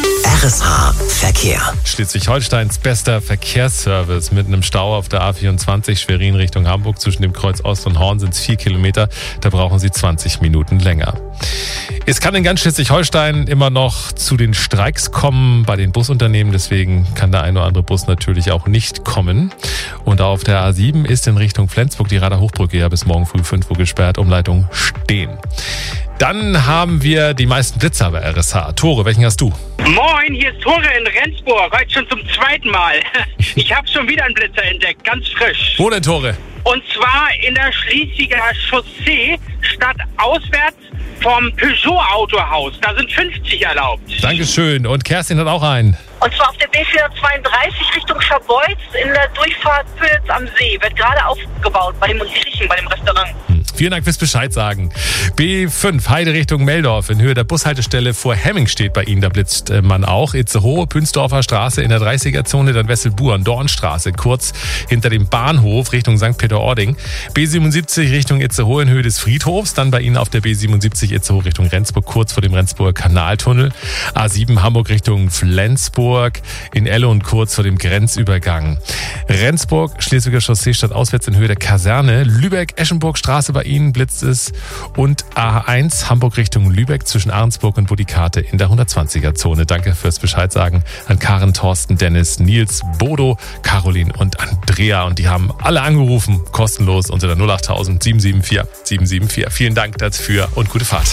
RSH Verkehr. Schleswig-Holsteins bester Verkehrsservice. Mitten im Stau auf der A24 Schwerin Richtung Hamburg. Zwischen dem Kreuz Ost und Horn sind es 4 Kilometer. Da brauchen Sie 20 Minuten länger. Es kann in ganz Schleswig-Holstein immer noch zu den Streiks kommen bei den Busunternehmen. Deswegen kann der ein oder andere Bus natürlich auch nicht kommen. Und auf der A7 ist in Richtung Flensburg die Radar-Hochbrücke ja bis morgen früh 5 Uhr gesperrt. Umleitung stehen. Dann haben wir die meisten Blitzer bei RSH. Tore, welchen hast du? Moin, hier ist Tore in Rendsburg. Heute schon zum 2. Mal. Ich habe schon wieder einen Blitzer entdeckt, ganz frisch. Wo denn, Tore? Und zwar in der Schleswiger Chaussee, statt auswärts vom Peugeot-Autohaus. Da sind 50 erlaubt. Dankeschön. Und Kerstin hat auch einen. Und zwar auf der B432 Richtung Scharbeutz in der Durchfahrt Pülz am See. Wird gerade aufgebaut bei dem Griechen, bei dem Restaurant. Vielen Dank fürs Bescheid sagen. B5, Heide Richtung Meldorf. In Höhe der Bushaltestelle vor Hemming steht bei Ihnen. Da blitzt man auch. Itzehoe, Pünsdorfer Straße in der 30er-Zone. Dann Wesselburen, Dornstraße. Kurz hinter dem Bahnhof Richtung St. Peter-Ording. B77 Richtung Itzehoe in Höhe des Friedhofs. Dann bei Ihnen auf der B77 Itzehoe Richtung Rendsburg. Kurz vor dem Rendsburger Kanaltunnel. A7 Hamburg Richtung Flensburg. In Elle und kurz vor dem Grenzübergang. Rendsburg, Schleswiger Chaussee statt auswärts in Höhe der Kaserne. Lübeck, Eschenburg Straße bei Ihnen blitzt es. Und A1 Hamburg Richtung Lübeck zwischen Ahrensburg und Budikate in der 120er-Zone. Danke fürs Bescheid sagen an Karen, Thorsten, Dennis, Nils, Bodo, Caroline und Andrea. Und die haben alle angerufen, kostenlos unter der 08000 774 774. Vielen Dank dafür und gute Fahrt.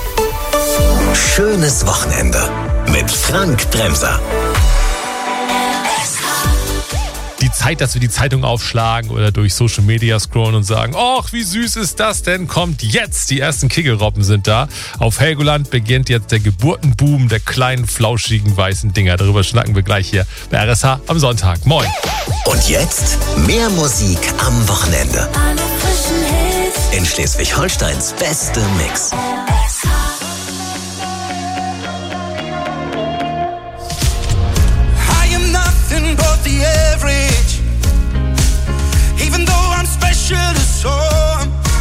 Schönes Wochenende mit Frank Bremser. Die Zeit, dass wir die Zeitung aufschlagen oder durch Social Media scrollen und sagen, ach, wie süß ist das denn, kommt jetzt. Die ersten Kegelrobben sind da. Auf Helgoland beginnt jetzt der Geburtenboom der kleinen, flauschigen, weißen Dinger. Darüber schnacken wir gleich hier bei RSH am Sonntag. Moin. Und jetzt mehr Musik am Wochenende. In Schleswig-Holsteins beste Mix. I am nothing but the average. Even though I'm special to some,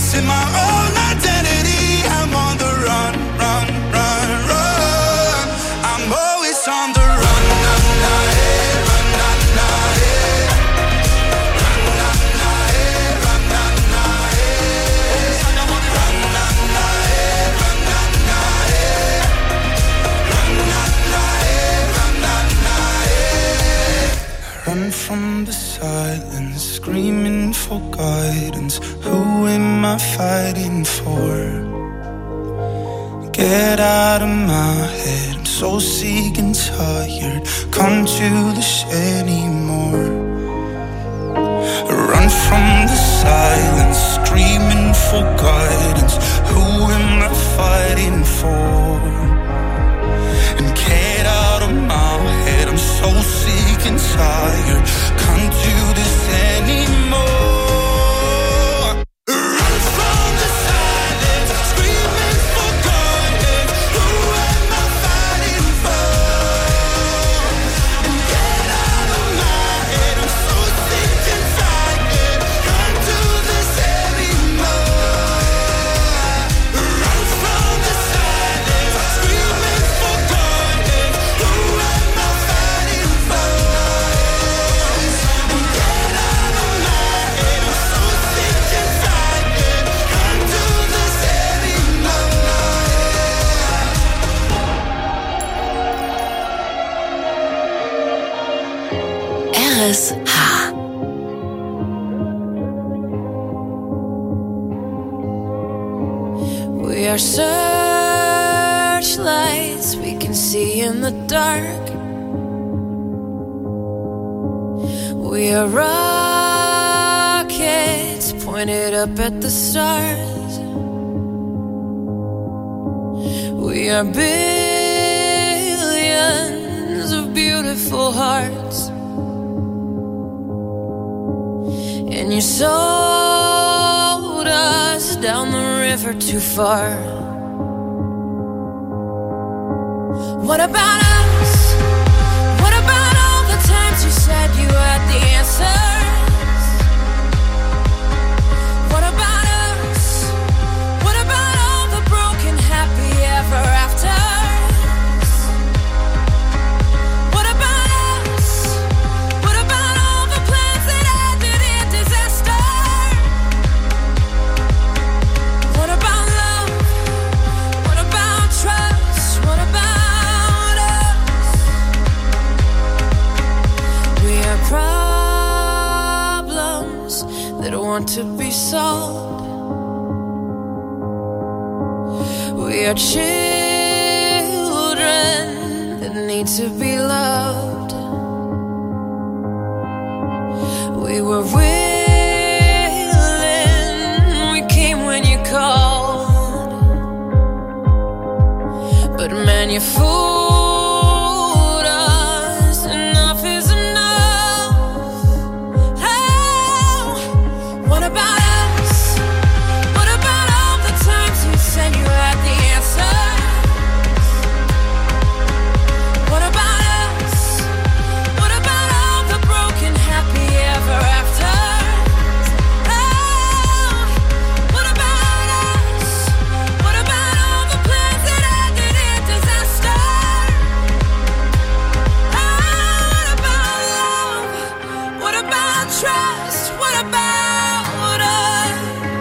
missing my own identity. I'm on the run, run, run, run. I'm always on the run, na, na, eh, run, na, na, eh. Run, na, na, eh, run, na, na, eh. Run, na, na, eh, run, na, na, eh. Run, na, na, eh, run, na, na, eh. Run from the silence, screaming for guidance. Who am I fighting for? Get out of my head, I'm so sick and tired. Come to this anymore. Run from the silence, screaming for guidance. Who am I fighting for? And get out of my head, I'm so sick and tired. Can't do this anymore. Run from the silence, screaming for guidance. Who am I fighting for? And get out of my head, I'm so sick and tired. Can't do this anymore. Run from the silence, screaming for guidance. Who am I fighting for? And get out of my head, I'm so sick and tired. Can't do this anymore. RSH. We are searchlights we can see in the dark. We are rockets pointed up at the stars. We are billions of beautiful hearts. And you sold us down the river too far. What about us? What about all the times you said you had the answers? What about us? What about all the broken happy ever afters? What about us? What about all the plans that ended in disaster? What about love? What about trust? What about us? We are problems that want to be solved. We are children that need to be loved. We were willing, we came when you called. But man, you fooled us. Enough is enough. Oh, what about us? What about all the times you said you had the answers? What about us? What about all the broken happy ever afters? Oh, what about us? What about all the plans that ended in disaster? Oh, what about love? What about trust? What about us?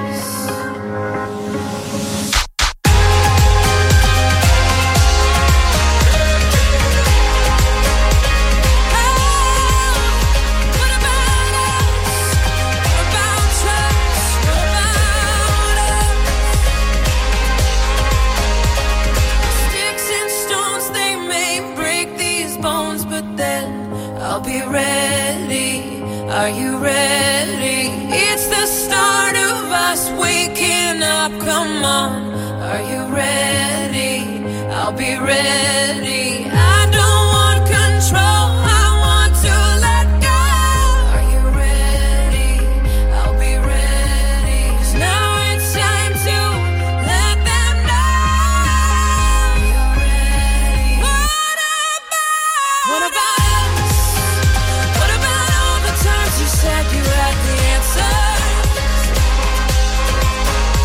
Sticks and stones, they may break these bones, but then I'll be ready. Are you ready? It's the start of us waking up. Come on, are you ready? I'll be ready. I don't want control, I want to let go. Are you ready? I'll be ready. 'Cause now it's time to let them know. Are you ready? What about us? What about all the times you said you had the answers?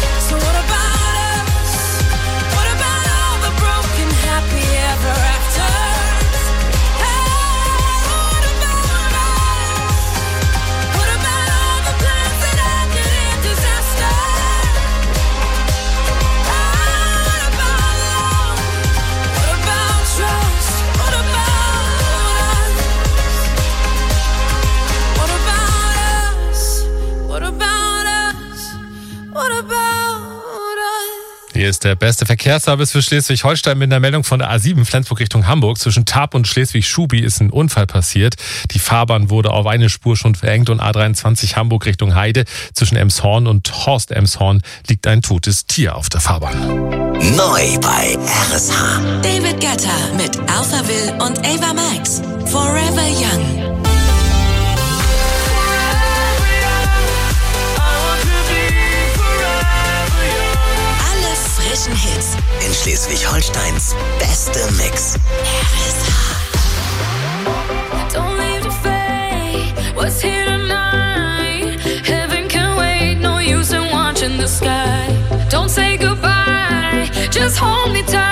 Hier ist der beste Verkehrsservice für Schleswig-Holstein mit einer Meldung von der A7 Flensburg Richtung Hamburg. Zwischen Tarp und Schleswig-Schubi ist ein Unfall passiert. Die Fahrbahn wurde auf eine Spur schon verengt und A23 Hamburg Richtung Heide. Zwischen Emshorn und Horst-Emshorn liegt ein totes Tier auf der Fahrbahn. Neu bei RSH. David Guetta mit Alphaville und Ava Max. Forever Young. Frischen Hits in Schleswig-Holsteins beste Mix. Don't leave the fate, what's here tonight? Heaven can wait, no use in watching the sky. Don't say goodbye, just hold me tight.